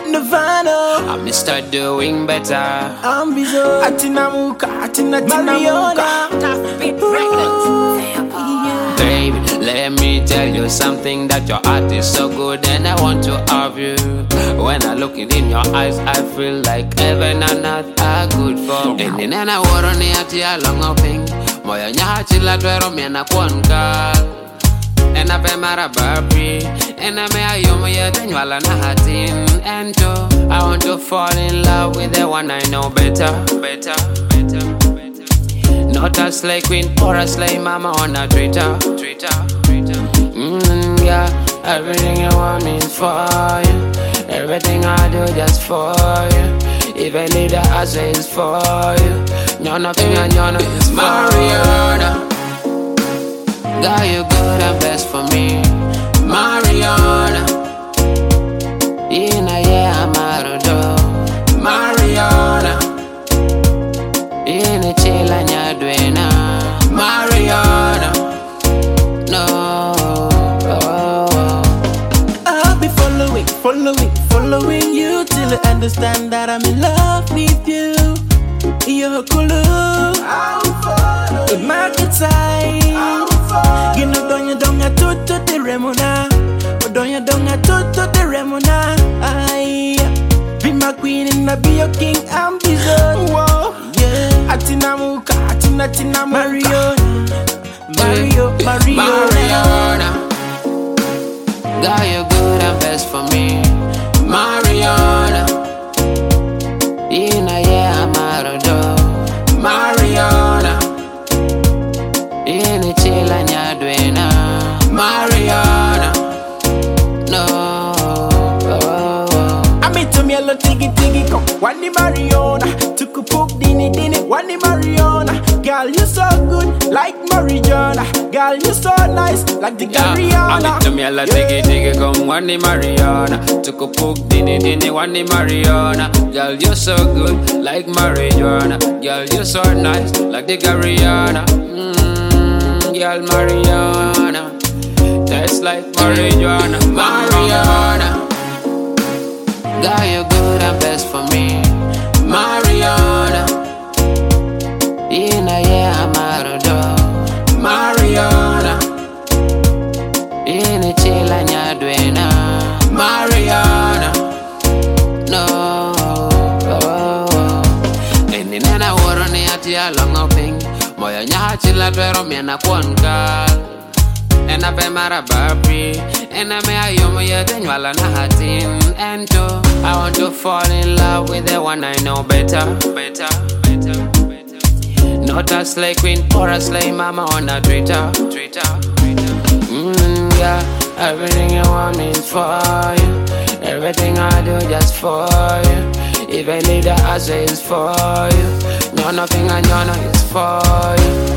Nirvana. I'm Mr. Doing Better. I'm Bizo. Atina Muka, Atina Mariona. Baby, let me tell you something, that your art is so good and I want to have you. When I look in your eyes, I feel like heaven and earth are good for me. And then I want on the ati along a ping. Moya nyachi la dwero miena kwanka. And I pay my baby, and I may I you my then while I'm hatin. And I want to fall in love with the one I know better. Not a slay queen or a slay mama on a Twitter. Yeah, everything you want me is for you. Everything I do just for you. Even if the answer is for you. You're nothing and you're not is Mariana. Girl, you good and best for me, Mariana. In a year, I'm out of Mariana. In a chill and you're doing Mariana. No, I'll be following you till I understand that I'm in love with you. You're cool. It market side. You know, don't you to the remona. Don't you to the remona. Be my queen and I be your king. I'm Bizo. Whoa, yeah. Atina Muka, Atina Mariona. Mariana. Girl, you good and best for me, Mariana. In a year, I'm out of Mariana. In a chill and you're doing Mariana. No, I mean to me a lot tiggy come. One the Mariana. Took a poke dini. One the Mariana. Girl, you so good like Mariana. Girl, you so nice like the Gariana. I mean to me a lot tiggy come. One the Mariana. Took a poke dini. One the Mariana. Girl, you so good like Mariana. Girl, you so nice like the Gariana. Girl, Mariana, tastes like marijuana. Mariana, girl, you good and best for me, Mariana. In a year, I'm out of Mariana. In a chill and you're doing Mariana. No, and then I war on the ati along a ping. Moya nyachi la dwero miena kwanka. And I pay my baby, and I may I you my then while I'm hatin. And I want to fall in love with the one I know better. Not a slay queen or a slay mama on a Twitter. Yeah, everything you want me is for you. Everything I do just for you. Even if the answer is for you. You're nothing and you're not is for you.